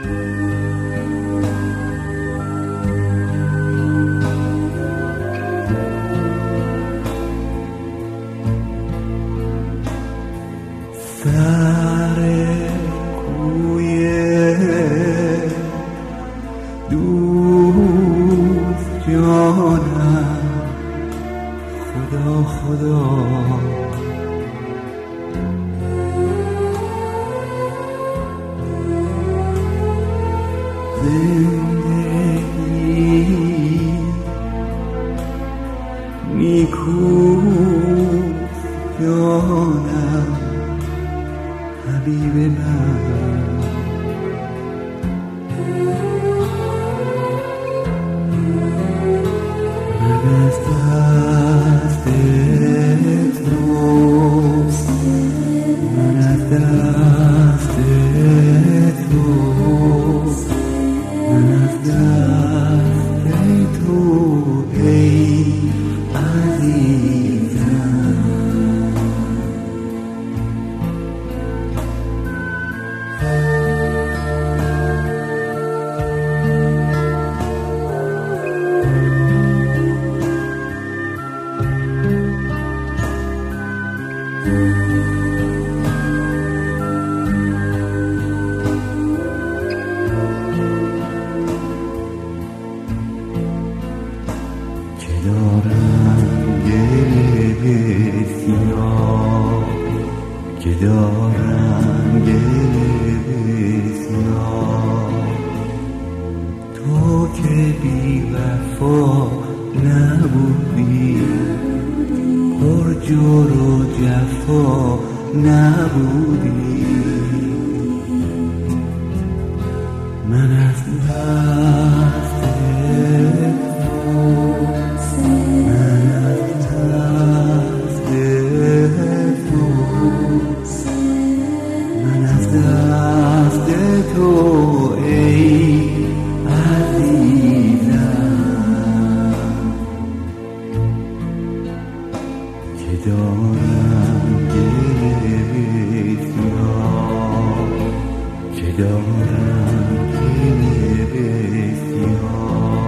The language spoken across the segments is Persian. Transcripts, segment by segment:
سر کوی دوست جانم خدا خدا زندگی نیکوست جانم حبیب من از دست توست من از دست توست من از دست تو ای عزیزم که دارم گل بسیار تو که بی وفا نبودی پر جور و جفا نبودی من از دست تو ای عزیزم که دارم گل بسیار که دارم گل بسیار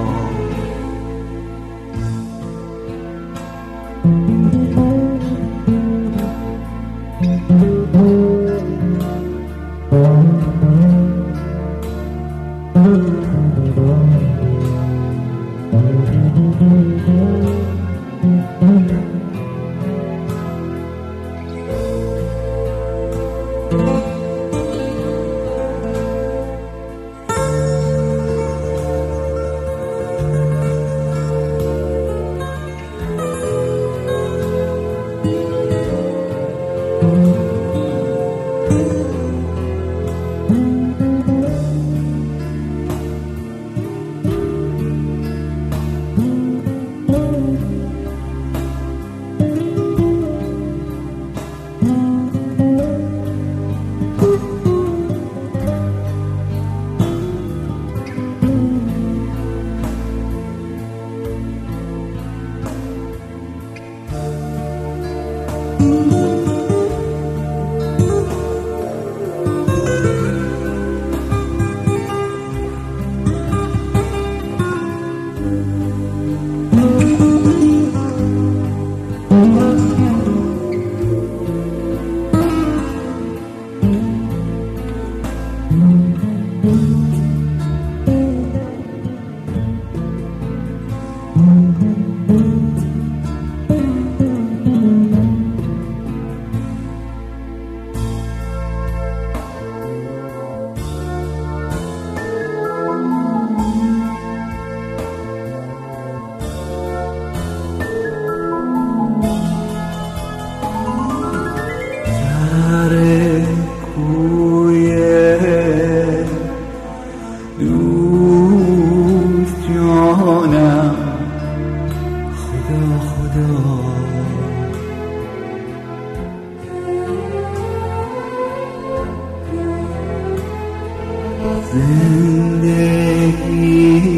زندگی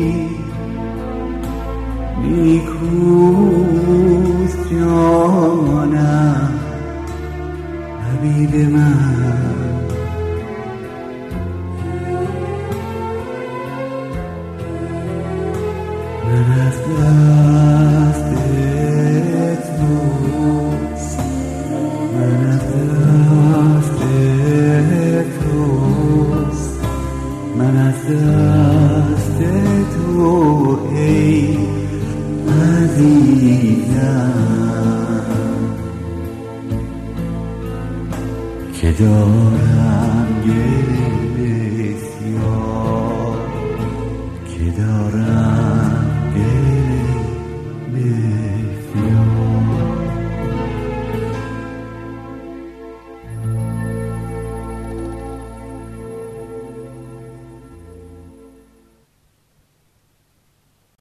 نیکوست جانم حبیب من دست تو، من از دست تو، من از دست تو ای عزیزم، که دارم گل بسیار، که دارم